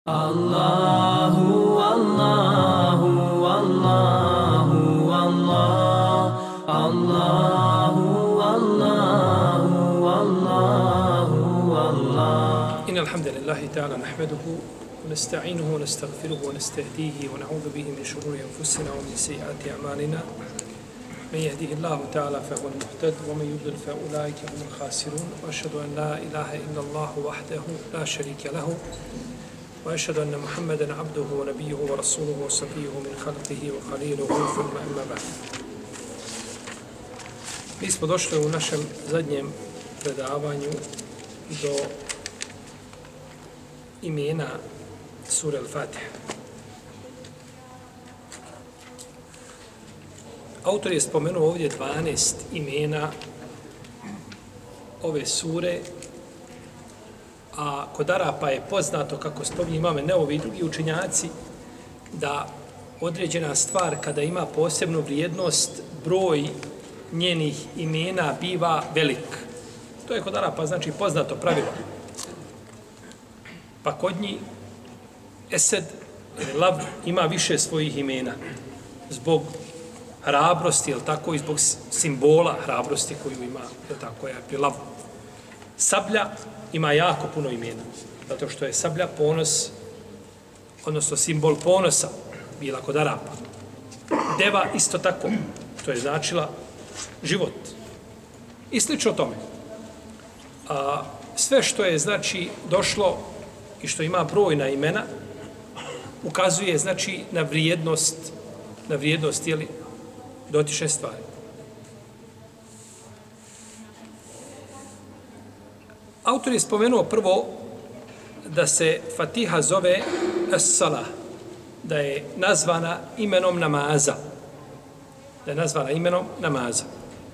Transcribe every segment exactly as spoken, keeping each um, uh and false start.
Allahu, Allahu, Allahu, Allah, Allahu, Allahu, Allahu, Allah. إن الحمد لله تعالى نحمده ونستعينه ونستغفره ونستهديه ونعوذ به من شرور أنفسنا ومن سيئات أعمالنا من يهده الله تعالى فهو المهتد ومن يضلل فأولئك هم الخاسرون وأشهد أن لا إله إلا الله وحده لا شريك له وأشهد أن محمدًا عبده ونبيه ورسوله وصفيه من خلقه وخليله ثم أما بعد. Mi smo došli u našem zadnjem predavanju do imena sure Al-Fatiha. Autor je spomenuo ovdje dvanaest imena ove sure, a kod Arapa je poznato, kako spominje imame Neovi i drugi učenjaci, da određena stvar kada ima posebnu vrijednost, broj njenih imena biva velik. To je kod Arapa znači poznato pravilo. Pa kod njih Esed ili Lav ima više svojih imena zbog hrabrosti, jel tako, i zbog simbola hrabrosti koju ima, jel tako, je pri Lavu. Sablja ima jako puno imena, zato što je sablja ponos, odnosno simbol ponosa, bila kod Arapa. Deva isto tako, to je značila život. I slično tome. A, sve što je, znači, došlo i što ima brojna imena, ukazuje, znači, na vrijednost, na vrijednost, jeli, dotične stvari. Autor je spomenuo prvo da se Fatiha zove As-Salah, da je nazvana imenom namaza. Da je nazvana imenom namaza.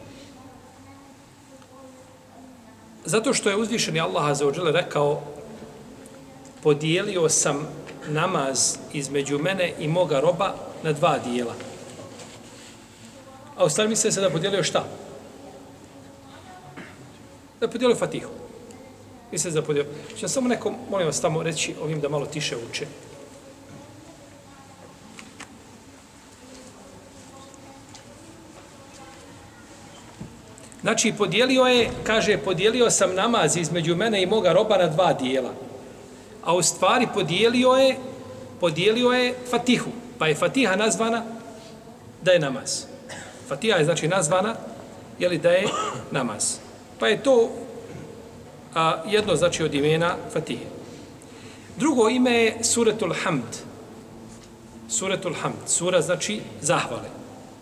Zato što je uzvišeni Allah azza wa dželle rekao: podijelio sam namaz između mene i moga roba na dva dijela. A u stvari misle se da podijelio šta? Da je podijelio Fatihu. Misle da podijelio. Što samo neko, molim vas tamo reći ovim da malo tiše uče. Znači, podijelio je, kaže, podijelio sam namaz između mene i moga roba na dva dijela. A u stvari podijelio je, podijelio je Fatihu. Pa je Fatiha nazvana da je namaz. Fatiha je, znači, nazvana, jeli, da je namaz. Pa je to a, jedno, znači, od imena Fatihe. Drugo ime je Suretul Hamd. Suretul Hamd. Sura, znači, zahvale.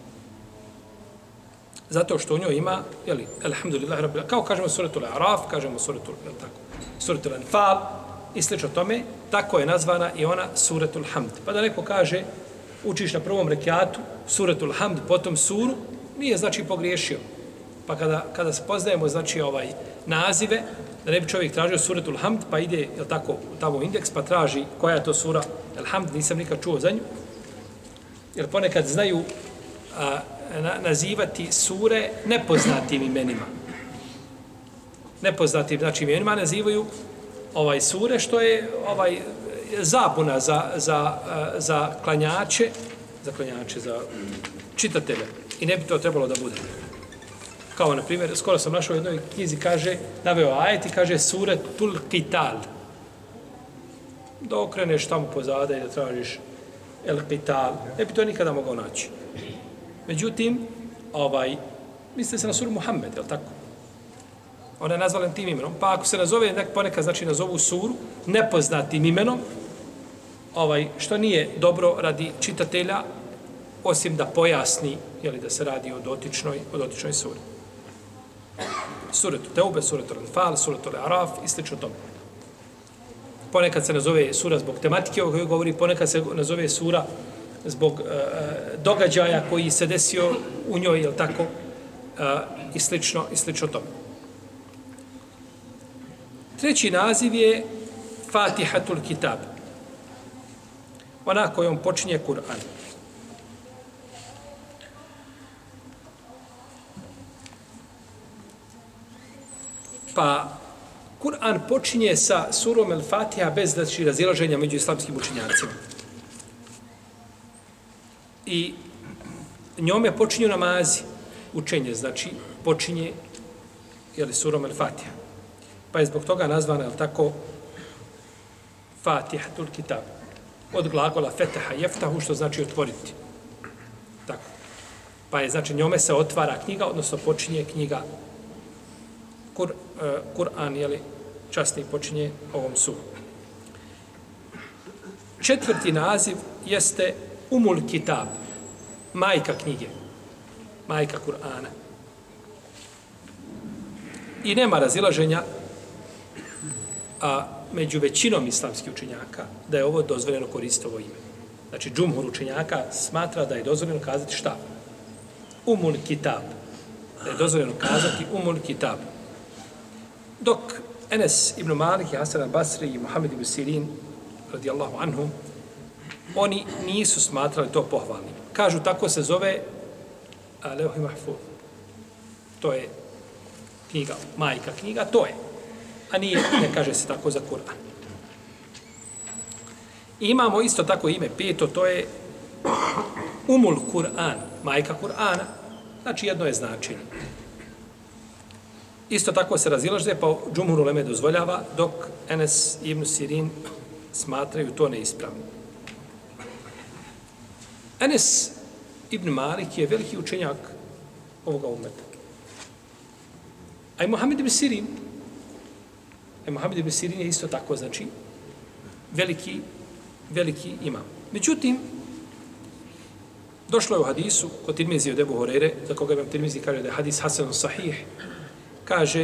Zato što u njoj ima, jeli, alhamdulillah, rabbil, kao kažemo Suretul Araf, kažemo Suretul, jel tako, Suretul Anfal i slično tome, tako je nazvana i ona Suretul Hamd. Pa da neko kaže, učiš na prvom rekiatu Suretul Hamd, potom suru, nije, znači, pogriješio. Pa kada, kada spoznajemo, znači, ovaj nazive, da ne bi čovjek tražio Suretul Hamd, pa ide, jel tako, tamo indeks, pa traži koja je to sura, el Hamd, nisam nikad čuo za nju, jer ponekad znaju a, na, nazivati sure nepoznatim imenima. Nepoznatim, znači, imenima nazivaju ovaj sure, što je ovaj zabuna za, za, za klanjače, za klanjače, za čitatelje. I ne bi to trebalo da bude. Kao, na primjer, skoro sam našao u jednoj knjizi, kaže, naveo ajet i kaže Suretul Qital. Da okreneš tamo pozada i da tražiš El Qital. Ne bi to nikada mogao naći. Međutim, ovaj, misli se na suru Muhammed, je li tako? Ona je nazvala tim imenom. Pa ako se nazove, nek ponekad, znači, nazovu suru nepoznatim imenom, ovaj, što nije dobro radi čitatelja, osim da pojasni, jeli, da se radi o dotičnoj, o dotičnoj suri. Suretu Teube, Suretu Anfal, Suretu Araf i slično tome. Ponekad se nazove sura zbog tematike o kojoj govori, ponekad se nazove sura zbog e, događaja koji se desio u njoj, jel tako, e, i slično, i slično tome. Treći naziv je Fatihatul Kitab. Ona kojom počinje Kur'an. Pa Kur'an počinje sa surom El-Fatiha bez znači razilaženja među islamskim učenjacima. I njome počinju namazi, učenje, znači počinje jeli, surom El-Fatiha. Pa je zbog toga nazvana, je tako, Fatihatul Kitab. Od glagola fetaha jeftahu, što znači otvoriti. Tako. Pa je, znači, njome se otvara knjiga, odnosno počinje knjiga Kur, uh, Kur'an, jeli, časni počinje ovom surom. Četvrti naziv jeste Umul Kitab, majka knjige, majka Kur'ana. I nema razilaženja a među većinom islamskih učenjaka da je ovo dozvoljeno koristiti ovo ime. Znači, džumhur učenjaka smatra da je dozvoljeno kazati šta? Umul Kitab. Da je dozvoljeno kazati Umul Kitab. Dok Enes ibn Malik, Hasan al-Basri i Muhammed ibn Sirin, radijallahu anhum, oni nisu smatrali to pohvalnim. Kažu, tako se zove Levh Mahfuz. To je knjiga, majka knjiga, to je. A nije, ne kaže se tako za Kur'an. Imamo isto tako ime, peto, to je Umul Kur'an, majka Kur'ana, znači jedno je značenje. Isto tako se razilaže, pa džumhur uleme dozvoljava, dok Enes ibn Sirin smatraju to neispravno. Enes ibn Malik je veliki učenjak ovoga umeta. A i Muhammed ibn Sirin, a i Muhammed ibn Sirin je isto tako, znači, veliki, veliki imam. Međutim, došlo je u hadisu kod Tirmizi od Ebu Hurajre, za koga imam Tirmizi kaže da je hadis hasanun sahih, kaže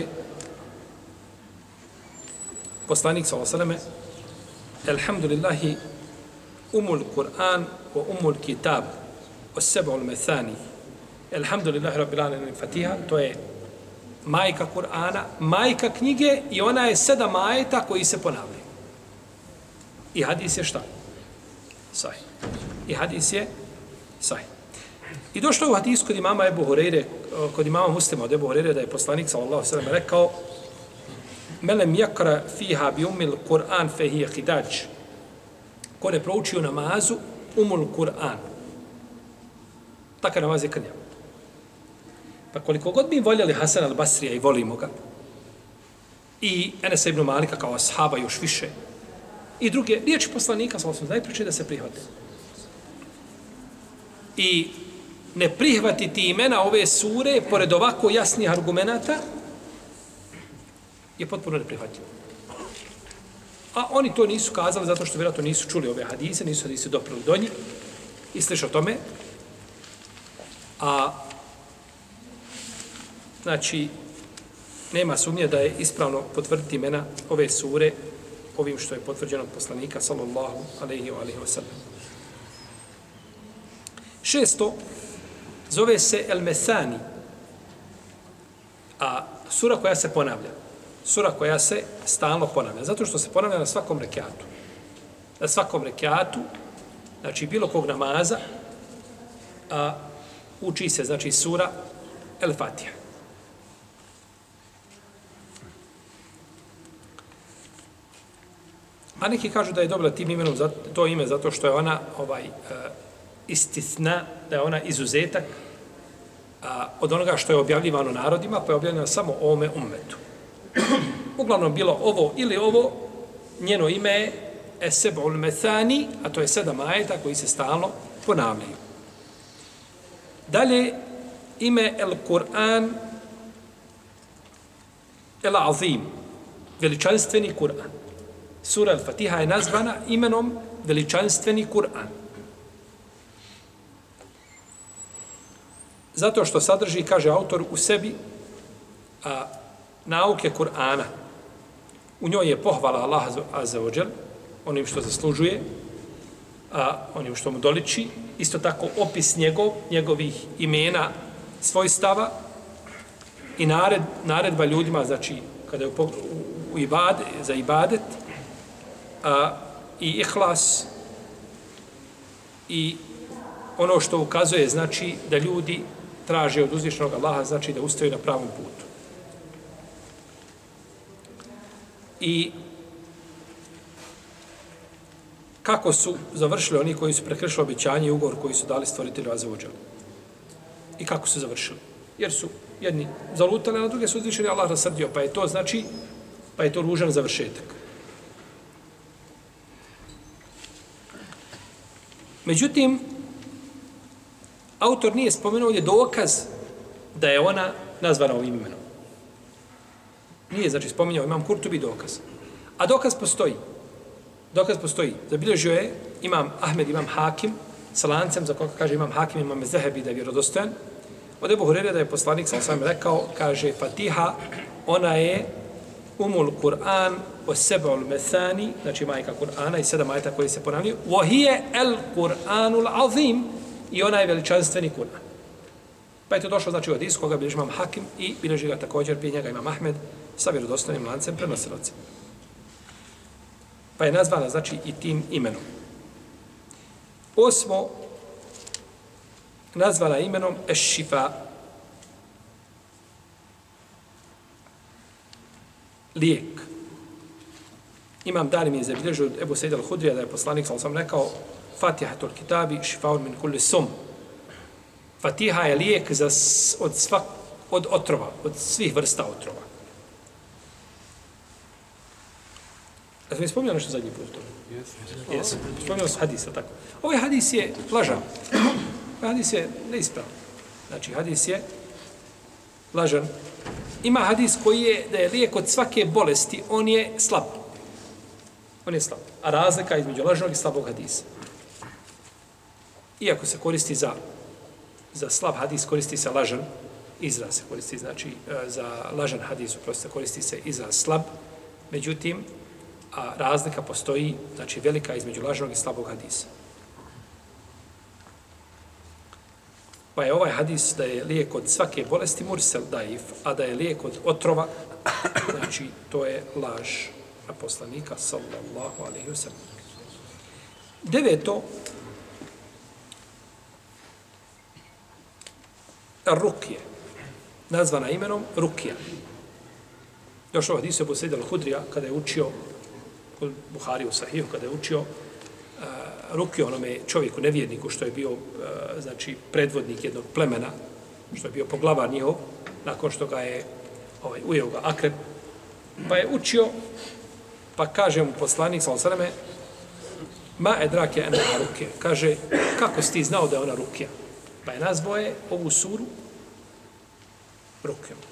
poslanik sallallahu alejhi ve selleme elhamdulillahi umul Kur'an wa umul kitab wa sab'ul mathani. Elhamdulillahi rabbil alamin Fatiha, to je majka Kur'ana, majka knjige i ona je sedam ajeta koji se ponavljaju. I hadis je šta? Sahih. I hadis je sahih. I došlo je u hadisu kod imama Ebu Hurajre, kod imama Muslima od Ebu Hurajre, da je poslanik sallallahu alejhi ve sellem rekao: "Melem yakra fiha bi umil Kur'an fe hiya qidaj." Ko ne prouči u namazu umul Kur'an. Takav namaz je krnjav. Pa koliko god mi voljeli Hasan al-Basrija i volimo ga, i Enesa ibn Malika kao ashaba još više, i druge riječi poslanika, sallallahu alejhi ve sellem, najpreče da se prihvate. I ne prihvatiti imena ove sure, pored ovako jasnih argumenata, je potpuno neprihvatljivo. A oni to nisu kazali zato što vjerojatno nisu čuli ove hadise, nisu hadise doprali do njih i slično tome. A znači, nema sumnje da je ispravno potvrditi imena ove sure ovim što je potvrđeno od poslanika, sallallahu alejhi ve sellem. Šesto, zove se El-Mesani, a sura koja se ponavlja. Sura koja se stalno ponavlja, zato što se ponavlja na svakom rekiatu. Na svakom rekiatu, znači bilo kog namaza, a uči se, znači, sura El-Fatiha. A neki kažu da je dobila tim imenom za to ime zato što je ona ovaj uh, istisna, da je ona izuzetak a, od onoga što je objavljivano narodima, pa je objavljeno samo ovome ummetu. Uglavnom bilo ovo ili ovo, njeno ime je Eseb'ul Methani, a to je sedam ajeta koji se stalno ponavljaju. Dalje, ime El Kur'an El Azim, veličanstveni Kur'an. Sura El Fatiha je nazvana imenom veličanstveni Kur'an. Zato što sadrži, kaže autor, u sebi a, nauke Kur'ana. U njoj je pohvala Allah azza wa džel, onim što zaslužuje, a, onim što mu doliči, isto tako opis njegov, njegovih imena, svojstava i nared, naredba ljudima, znači kada je u, u, u ibade, za ibadet, a, i ihlas i ono što ukazuje, znači da ljudi traže od uzvišenog Allaha, znači da ustaju na pravom putu. I kako su završili oni koji su prekršili obećanje i ugovor koji su dali stvoritelju Azza i kako su završili. Jer su jedni zalutali, a na druge su uzvišeni Allah rasrdio, pa je to znači, pa je to ružan završetak. Međutim, autor nije spomenuo ovdje dokaz da je ona nazvana ovim imenom. Nije, znači, spominjao imam Kurtubi dokaz. A dokaz postoji. Dokaz postoji. Zabilježio je imam Ahmed, imam Hakim, sa lancem, za koga kaže imam Hakim, imam Zehebi da je vjerodostojan. Od Ebu Hurere da je poslanik sam sam rekao, kaže Fatiha, ona je umul Kur'an o seba'ul methani, znači majka Kur'ana i sedam ajeta koji se ponavljaju, wahije el Kur'anul azim, i ona je veličanstveni Kur'an. Pa je to došlo, znači, u hadisu koga bilježi imam Hakim i bilježi ga također prije njega imam Ahmed sa vjerodostojnim lancem prenosilaca. Pa je nazvana, znači, i tim imenom. Osmo, nazvana imenom Eš-Šifa, lijek. Imam Darim je zabilježio od Ebu Sejid al-Hudrija da je poslanik, sam sam rekao, Fatihatul kitabi, šifaun min kulli sum. Fatiha je lijek za, od, svak, od otrova, od svih vrsta otrova. A sam spominjao nešto zadnji put? Yes. Yes. Spominjao sam hadisa, tako. Ovaj hadis je lažan. Ovaj hadis je neispravan. Znači, hadis je lažan. Ima hadis koji je da je lijek od svake bolesti, on je slab. On je slab. A razlika između lažnog i slabog hadisa. Iako se koristi za, za slab hadis, koristi se lažan izraz, se koristi, znači, za lažan hadis, prosto koristi se i za slab, međutim, a razlika postoji, znači, velika između lažnog i slabog hadisa. Pa je ovaj hadis da je lijek od svake bolesti mursel daif, a da je lijek od otrova, znači, to je laž na poslanika, sallallahu alaihi wa sallam. Deveto, Rukije, nazvana imenom Rukija. Došao hadis Ebu Sejid al-Hudrija kada je učio, u Buhari u Sahiju, kada je učio uh, Rukiju onome čovjeku, nevjerniku, što je bio uh, znači, predvodnik jednog plemena, što je bio poglavar njihov, nakon što ga je ovaj, ujeo ga akrep, pa je učio, pa kaže mu poslanik, sallallahu alejhi ve selleme, ma edrake ena Rukija. Kaže, kako si ti znao da je ona Rukija? Pa je nazvao je ovu suru Rukijom.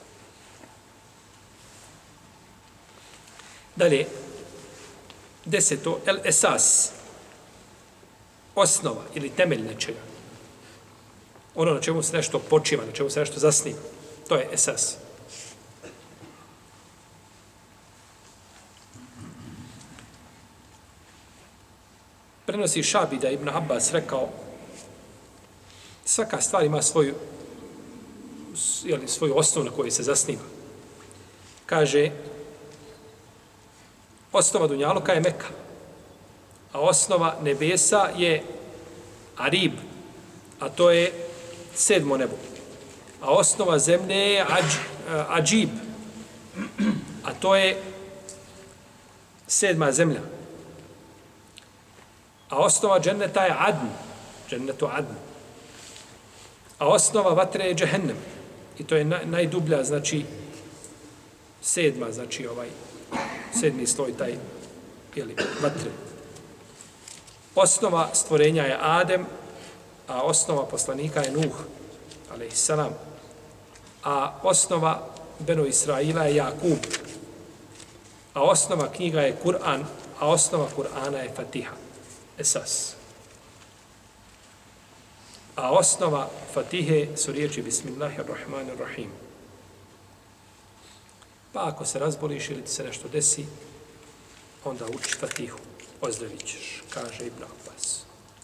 Dalje, deseto, el esas, osnova ili temelj nečega. Ono na čemu se nešto počiva, na čemu se nešto zasniva. To je esas. Prenosi Šabi da Ibn Abbas rekao, svaka stvar ima svoju, jeli, svoju osnovu na kojoj se zasniva. Kaže, osnova Dunjaluka je Meka, a osnova nebesa je Arib, a to je sedmo nebo. A osnova zemlje je Adž, Adžib, a to je sedma zemlja. A osnova dženneta je Adn, džennetu Adn. A osnova vatre je Džehennem. I to je naj, najdublja, znači, sedma, znači, ovaj, sedmi sloj taj, jeli, vatre. Osnova stvorenja je Adem, a osnova poslanika je Nuh, alejhissalam. A osnova Beno Israila je Jakub. A osnova knjiga je Kur'an, a osnova Kur'ana je Fatiha. Esas. A osnova Fatihe su riječi Bismillahirrahmanirrahim. Pa ako se razboliš ili ti se nešto desi, onda uči Fatihu. Ozdravit ćeš, kaže Ibn Abbas.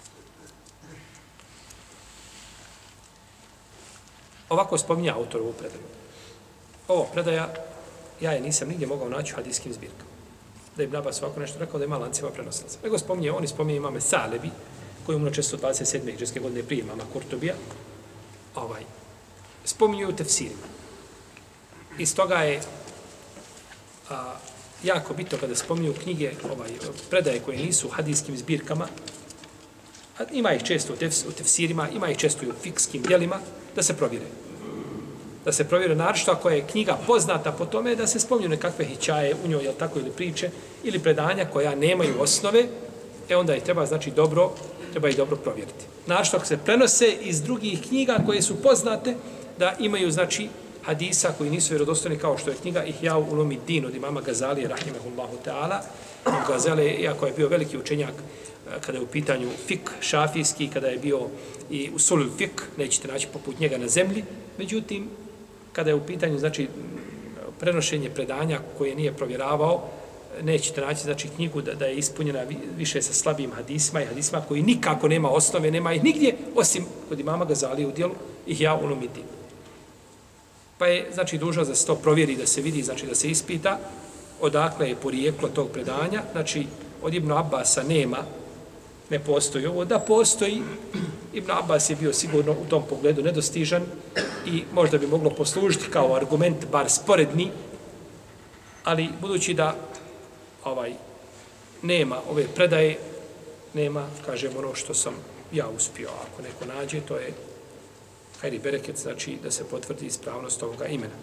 Ovako spominja autor ovu predaju. Ovo predaja, ja je nisam nigdje mogao naći u hadijskim zbirkama. Da je Ibn Abbas ovako nešto rekao da ima lancima prenosilaca. Nego spominje, oni spominje imame Salebi, koji umro često dvadeset sedme hidžrske godine prije imama Kurtubija, ovaj, spominju u tefsirima. Iz toga je a, jako bitno kada spominju knjige, ovaj, predaje koje nisu u hadijskim zbirkama, a ima ih često u, tefs, u tefsirima, ima ih često i u fikskim djelima, da se provjere. Da se provjere naročito ako je knjiga poznata po tome, da se spominju nekakve hićaje u njoj, jel tako, ili priče, ili predanja koja nemaju osnove, e onda ih treba, znači, dobro, treba ih dobro provjeriti. Naročito ako se prenose iz drugih knjiga koje su poznate, da imaju, znači, hadisa koji nisu vjerodostojni, kao što je knjiga Ihya Ulumuddin od imama Gazalije, rahimehullahu ta'ala. Gazali, iako je bio veliki učenjak kada je u pitanju fik šafijski, kada je bio i usul fik, nećete naći poput njega na zemlji, međutim, kada je u pitanju, znači, prenošenje predanja koje nije provjeravao, nećete naći, znači, knjigu da, da je ispunjena više sa slabijim hadisima i hadisima koji nikako nema osnove, nema ih nigdje, osim kod imama Gazalije u dijelu Ihya Ulumuddin. Pa je, znači, dužnost da se to provjeri, da se vidi, znači, da se ispita odakle je porijeklo tog predanja. Znači, od Ibn Abbasa nema, ne postoji ovo. Da postoji, Ibn Abbas je bio sigurno u tom pogledu nedostižan i možda bi moglo poslužiti kao argument, bar sporedni, ali budući da ovaj nema ove predaje, nema, kažem, ono što sam ja uspio. Ako neko nađe, to je hajri bereket, znači da se potvrdi ispravnost ovoga imena.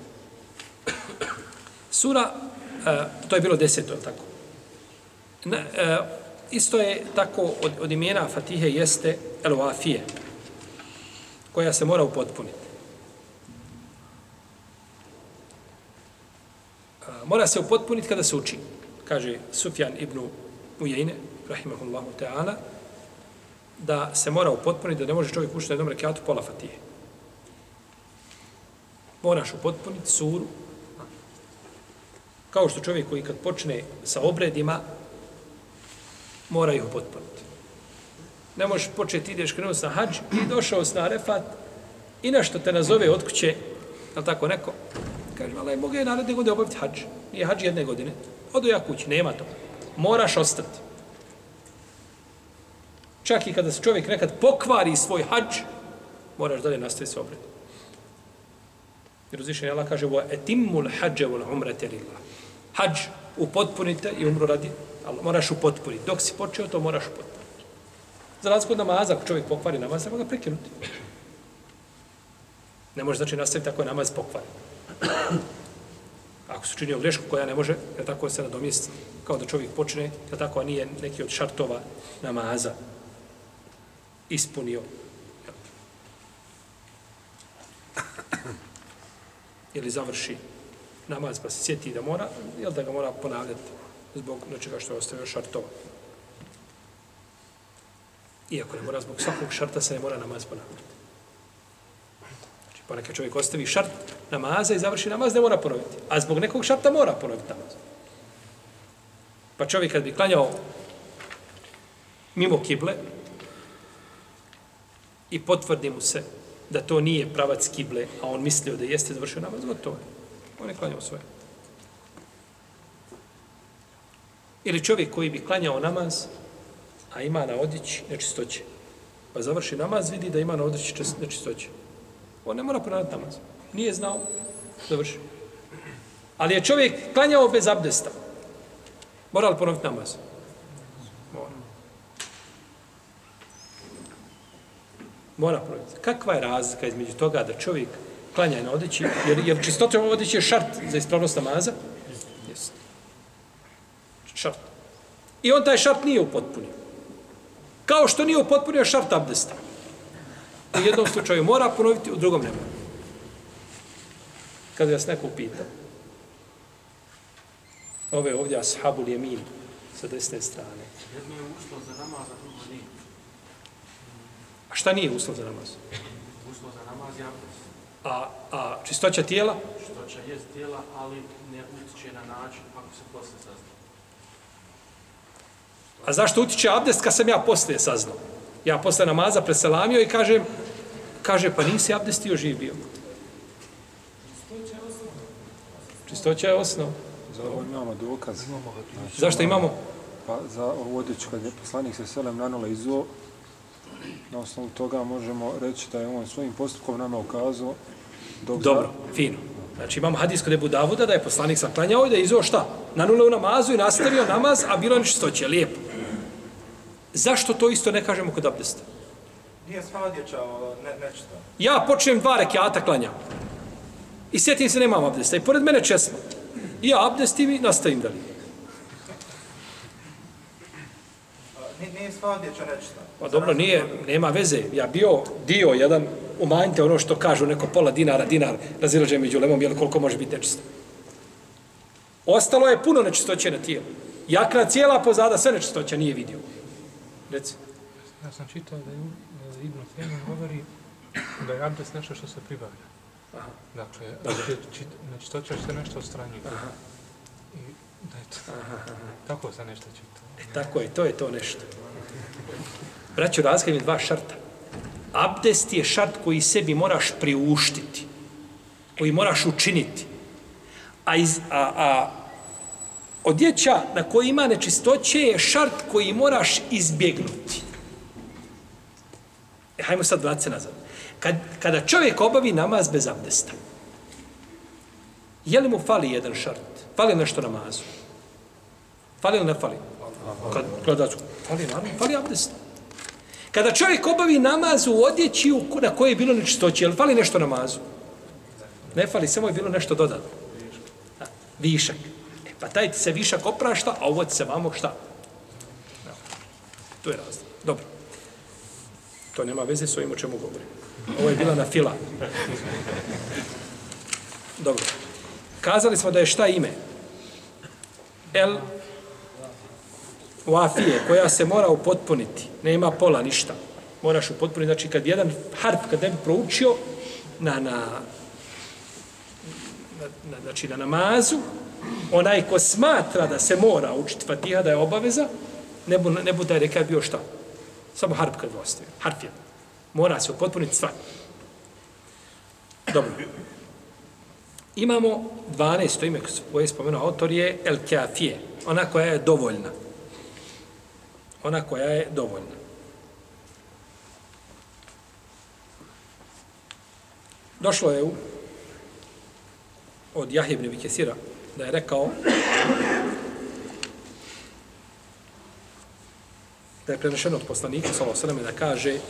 Sura, uh, to je bilo deseto, tako. Na, uh, isto je tako od, od imena Fatihe jeste El-Wafije, koja se mora upotpuniti. Uh, mora se upotpuniti kada se uči. Kaže Sufjan ibn Ujejne, rahimahullahu ta'ala, da se mora upotpuniti, da ne može čovjek učiti na jednom rekatu pola Fatihe. Moraš upotpuniti suru, kao što čovjek koji kad počne sa obredima, mora ih upotpuniti. Ne možeš početi, ideš krenuti na hadž i došao si na Arefat i nešto te nazove od kuće, je tako neko? Kaže, ali mogu je naredne godine obaviti hadž. Nije hadž jedne godine. Odo ja kući, nema to. Moraš ostati. Čak i kada se čovjek nekad pokvari svoj hadž, moraš dalje nastaviti se obred. Jer uzvišenje Allah kaže وَاَتِمُّ الْحَجَّ وَالْعُمْرَةَ لِلَّهِ Hadž upotpunite i umru radi, ali moraš upotpuniti. Dok si počeo, to moraš upotpuniti. Za razliku od namaza, ako čovjek pokvari namaz, treba ga prekinuti. Ne može znači nastaviti ako je namaz pokvari. Ako su činio grešku koja ne može, je tako se nadomjesti, kao da čovjek počne, je tako, a nije neki od šartova namaza ispunio. Ili završi namaz pa se sjeti da mora, ili da ga mora ponavljati zbog nečega što je ostavio šartova. Iako ne mora, zbog svakog šarta se ne mora namaz ponavljati. Znači, ponekad čovjek ostavi šart namaza i završi namaz, ne mora ponoviti. A zbog nekog šarta mora ponoviti namaz. Pa čovjek kad bi klanjao mimo kible i potvrdi mu se da to nije pravac kible, a on mislio da jeste završio namaz, gotovo je. On je klanjao svoje. Ili čovjek koji bi klanjao namaz, a ima na odjeći nečistoće. Pa završi namaz, vidi da ima na odjeći nečistoće. On ne mora ponavljati namaz. Nije znao, završi. Ali je čovjek klanjao bez abdesta. Mora li ponoviti namaz? Mora. Mora ponoviti. Kakva je razlika između toga da čovjek klanja na odjeći, jer, jer čistoća odjeći je šart za ispravnost namaza? Jeste. Šart. I on taj šart nije upotpunio. Kao što nije upotpunio šart abdesta. U jednom slučaju mora ponoviti, u drugom ne mora. Kad vas neko upita, ove ovdje ashabul jemin sa desne strane. Jedno je uslov za namaz, a drugo nije. A šta nije uslov za namaz? Uslov za namaz je abdest. A, a čistoća tijela? Čistoća jest tijela, ali ne utiče na način ako se posle sazna. A zašto utiče abdest kad sam ja poslije saznao? Ja posle namaza preselamio i kažem, kaže, pa nisi abdestio, živ bio. Čistoća je osnov. Za ovo imamo dokaz. Znači, zašto imamo? Pa za ovu odjeću kad je poslanik se selem nanula izo, na osnovu toga možemo reći da je on svojim postupkom nama ukazao dok Dobro, za... fino. Znači imamo hadis kod Ebu Davuda da je poslanik saklanjao i da je izveo šta? Nanuleo u namazu i nastavio namaz, a bilo je nečistoće. Lijepo. Zašto to isto ne kažemo kod abdesta? Nije sva odjeća ne, nečista. Ja počnem dva rekiata klanjam. I sjetim se, nemam abdesta. I pored mene česma. I ja abdestim i nastavim dalje. Nije, nije sva odjeća nečista. Pa dobro, nije, nema veze. Ja bio dio jedan, umanjite ono što kažu, neko pola dinara, dinar, razilađe među lemom, jel koliko može biti nečisto. Ostalo je puno nečistoće na tijelu. Jakna cijela pozada, sve nečistoća nije vidio. Reci. Ja sam čitao da je uh, Ibn Fejman govori da je abdest nešto što se pribavlja. Aha. Dakle, nečistoća se nešto odstranjuje. Aha. I da je to, Aha, aha. tako sam nešto čitao. E, tako je, to je to nešto. Braćo, razgledam je dva šarta. Abdest je šart koji sebi moraš priuštiti, koji moraš učiniti. A, iz, a, a odjeća na koji ima nečistoće je šart koji moraš izbjegnuti. E, hajmo sad vratiti se nazad. Kad, kada čovjek obavi namaz bez abdesta, je li mu fali jedan šart? Fali nešto namazu? Fali ili ne fali? Kad gledaš, fali, naravno, fali abdest. Kada čovjek obavi namaz u odjeći na koje je bilo nečistoće, je li fali nešto namazu? Ne fali, samo je bilo nešto dodatno. A, višak. E, pa taj ti se višak oprašta, a ovo ti se vamo šta? No. To je razlog. Dobro. To nema veze s ovim o čemu govorim. Ovo je bila na fila. Dobro. Kazali smo da je šta ime? El Wafije, koja se mora upotpuniti. Nema pola, ništa. Moraš upotpuniti. Znači, kad jedan harf, kad ne bi proučio na, na, na, na, znači, na namazu, onaj ko smatra da se mora učiti Fatiha, da je obaveza, ne bu, ne bu da je rekao bio šta. Samo harf kad bi ostavio. Harf je. Mora se upotpuniti stvar. Dobro. Imamo dvanaesto ime koje je spomenuo autor je El Kafije. Ona koja je dovoljna. Ona koja je dovoljna. Došlo je u, od Jahje ibn Abi Kesira da je rekao da je prenešeno od poslanika sallallahu alejhi ve sellem da kaže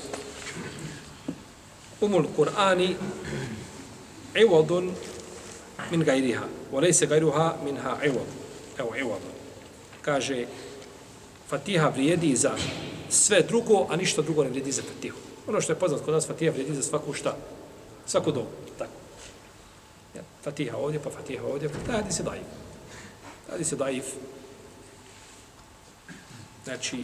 Umul Kur'ani iwadun min gajriha, wa laysa gajruha minha iwad. Evo, iwad. Kaže, Fatiha vrijedi za sve drugo, a ništa drugo ne vrijedi za Fatihu. Ono što je poznat kod nas, Fatiha vrijedi za svaku šta? Svaku dobu. Tako. Ja, Fatiha ovdje, pa Fatiha ovdje. Da, hadi se daif. Hadi se daif. Znači,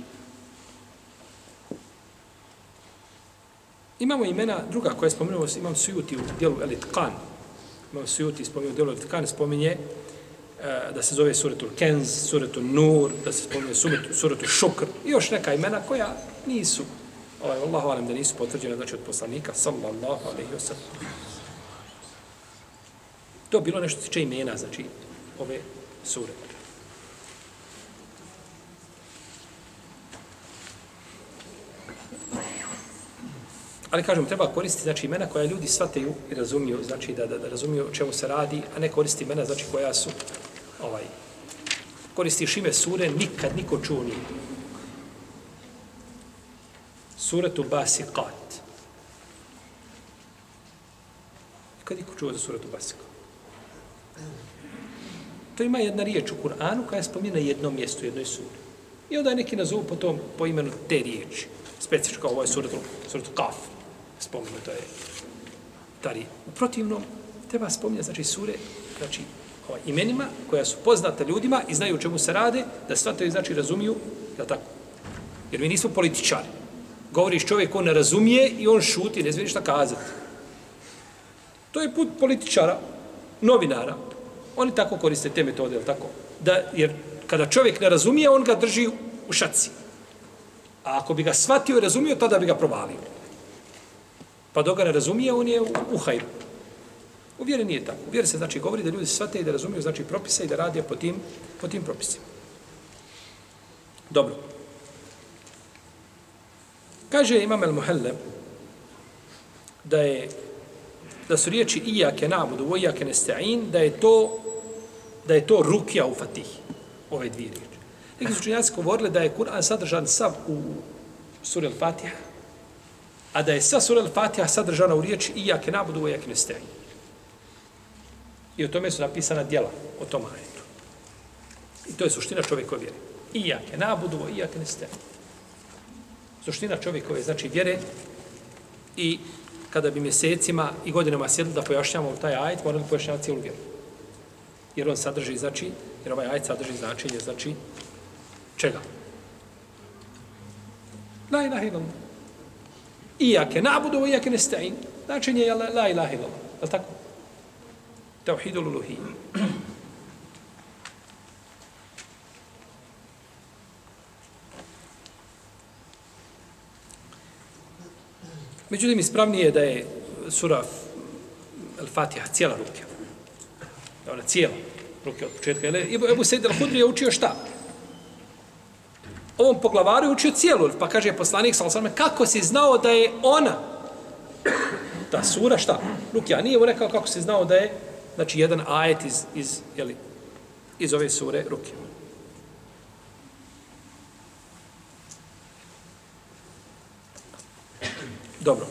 imamo imena druga koje spomenuo, imam Sujuti u dijelu El-Itqan. Imam Sujuti spomenuo u dijelu El-Itqan, spominje da se zove Suretul Kenz, Suretul Nur, da se spominje Suretul Šukr i još neka imena koja nisu, ovaj, Allahu alem, da nisu potvrđene, znači od poslanika, sallallahu alaihi wa sallam. To bilo nešto tiče imena, znači, ove sure. Ali kažem, treba koristiti znači imena koja ljudi shvataju i razumiju, znači da, da, da razumiju o čemu se radi, a ne koristi imena znači koja su ovaj koristiš ime sure, nikad niko čuo nije. Suratu Basiqat. Kad niko čuo za suratu Basiqat? To ima jedna riječ u Kur'anu koja je spomina jednom mjestu, jednoj suri. I onda je neki nazovu po tom, po imenu te riječi. Specifično, ovo je suratu, suratu Kaf. Spomenuto je tari. U protivnom, treba spominjati, znači, sure, znači, ovaj, imenima koja su poznata ljudima i znaju o čemu se rade, da shvataju, znači, razumiju, je tako? Jer mi nismo političari. Govoriš čovjek, on ne razumije i on šuti, ne zna šta kazati. To je put političara, novinara. Oni tako koriste te metode, je tako? Da, jer kada čovjek ne razumije, on ga drži u šaci. A ako bi ga shvatio i razumio, tada bi ga provalio. Pa dok ga ne razumije, on je u, u hajru. U vjeri nije tako. U vjeri se znači govori da ljudi shvate i da razumiju znači propise i da rade po tim, po tim propisima. Dobro. Kaže Imam el-Muhelle da je da su riječi ijake nabudu, o ijake nesta'in, da je to da je to rukja u Fatihi, ove dvije riječi. Neki su učenjaci govorili da je Kur'an sadržan sav u suri Al-Fatiha, a da je sva sura Al-Fatiha sadržana u riječi ijake nabudu, o ijake nesta'in. I o tome su napisana djela, o tom ajetu. I to je suština čovjekove vjere. Ijake nabudu, o ijake nesta'in. Suština čovjekove, znači vjere, i kada bi mjesecima i godinama sjedli da pojašnjavamo taj ajet, morali pojašnjavati cijelu vjeru. Jer on sadrži, znači, jer ovaj ajet sadrži značenje, znači, čega? La ilaha illallah. Ijake nabudu, o ijake nesta'in. Značenje je la, la ilaha illallah. Je li tako? Tauhidul uluhiyya. Međutim, ispravnije je da je sura Al-Fatiha cijela rukja. Da ona cijela rukja od početka. Ebu, Ebu Sejid al-Hudri je učio šta? Ovom poglavaru je učio cijelu. Pa kaže poslanik, sallallahu alejhi ve sellem, kako si znao da je ona? Ta sura šta? Rukja. Nije mu rekao kako si znao da je, znači, jedan ajet iz, iz, jeli, iz ove sure rukja. Dobro.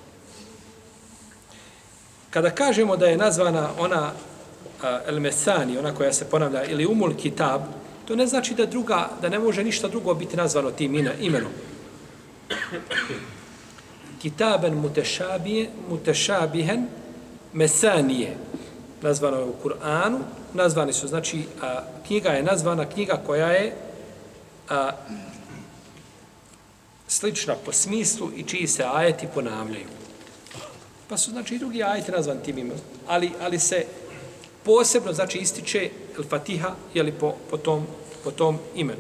Kada kažemo da je nazvana ona El Mesani, ona koja se ponavlja, ili Umul Kitab, to ne znači da druga, da ne može ništa drugo biti nazvano tim imenom. Kitaben mutešabije, mutešabihen mesanije, nazvano je u Kur'anu, nazvani su, znači, a, knjiga je nazvana knjiga koja je a, slična po smislu i čiji se ajeti ponavljaju. Pa su, znači, i drugi ajeti nazvan tim imenom. Ali, ali se posebno, znači, ističe El-Fatiha, jeli, po, po, tom, po tom imenu.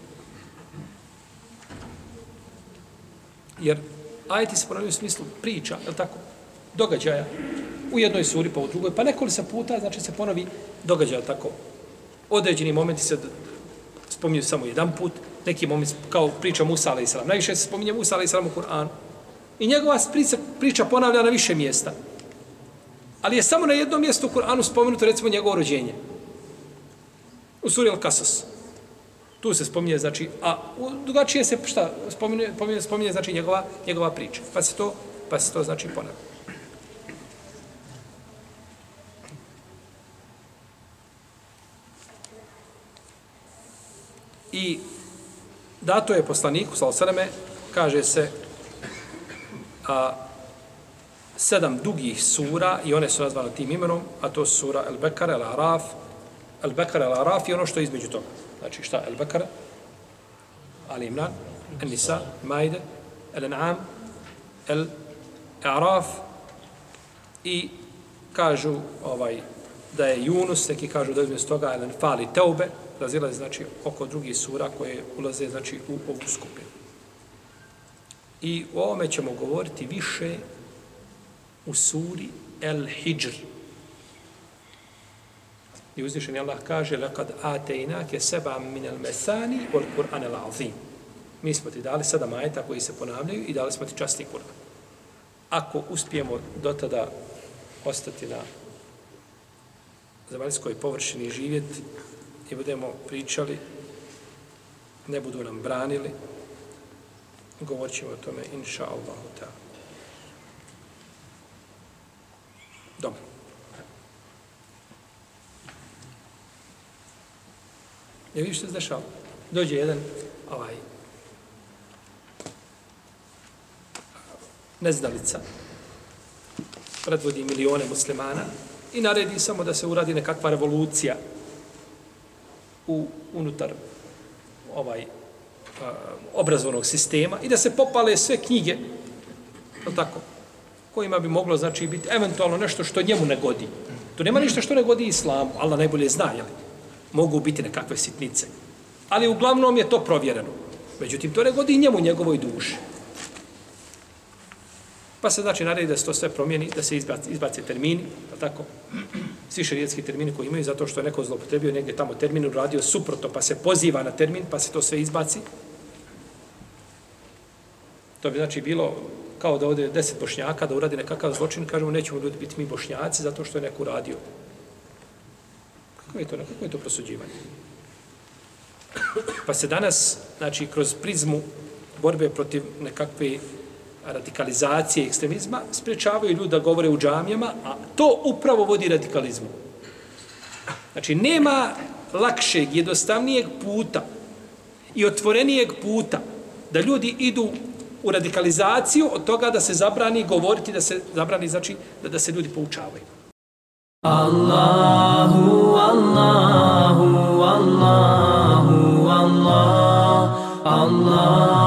Jer ajeti se ponavljaju u smislu priča, je li tako? Događaja. U jednoj suri, pa u drugoj. Pa nekoliko puta, znači, se ponovi događaja, tako? Određeni momenti se spominju samo jedan put, neki moment kao priča Musa alejhi selam. Najviše se spominje Musa alejhi selam u Kur'anu. I njegova priča, priča ponavlja na više mjesta. Ali je samo na jednom mjestu u Kur'anu spomenuto, recimo, njegovo rođenje. U suri Al-Kasas. Tu se spominje, znači, a u drugačije se, šta, spominje, spominje, spominje znači, njegova, njegova priča. Pa se to, pa se to znači, ponavlja. I dato je poslaniku, sallallahu alejhi ve selleme, kaže se, a, sedam dugih sura, i one su nazvane tim imenom, a to su sura El-Bekara, El-Araf, El-Bekara, El-Araf i ono što je između toga. Znači šta? El-Bekara, Al-Imran, El-Nisa, Maide, El-An'am, El-Araf, i kažu ovaj, da je Yunus, neki kažu da je između toga El-Enfal i Teube, razilazi, znači, oko drugih sura koje ulaze, znači, u ovu skupinu. I o ovome ćemo govoriti više u suri El-Hijr. I uzvišeni Allah kaže لَقَدْ آتَيْنَاكَ سَبَعًا مِنَ الْمَثَانِ وَالْقُرْآنَ الْعَظِيمِ. Mi smo ti dali sedam ajeta koji se ponavljaju i dali smo ti časni Kur'an. Ako uspijemo do tada ostati na zemaljskoj površini živjeti i budemo pričali, ne budu nam branili, govorit ćemo o tome, inša Allahu ta'ala. Dobro. Je vidiš što se dešava? Dođe jedan ovaj neznalica, predvodi milione muslimana i naredi samo da se uradi nekakva revolucija u, unutar ovaj a, obrazovnog sistema i da se popale sve knjige, tako, kojima bi moglo, znači, biti eventualno nešto što njemu ne godi. Tu nema ništa što ne godi islamu, Allah najbolje zna, jel? Mogu biti nekakve sitnice. Ali uglavnom je to provjereno. Međutim, to ne godi i njemu, njegovoj duši. Pa se, znači, naredi da se to sve promijeni, da se izbaci, izbaci termini, tako, svi šerijetski termini koji imaju, zato što je neko zloupotrebio negdje tamo termin, uradio suprotno, pa se poziva na termin, pa se to sve izbaci. To bi, znači, bilo kao da ode deset Bošnjaka, da uradi nekakav zločin, kažemo, nećemo ljudi biti mi Bošnjaci zato što je neko uradio. Kako je to, kako je to prosuđivanje? Pa se danas, znači, kroz prizmu borbe protiv nekakve radikalizacije i ekstremizma, sprečavaju ljudi da govore u džamijama, a to upravo vodi radikalizmu. Znači, nema lakšeg, jednostavnijeg puta i otvorenijeg puta da ljudi idu u radikalizaciju od toga da se zabrani govoriti, da se zabrani, znači, da, da se ljudi poučavaju. Allahu, Allahu, Allahu, Allah, Allah.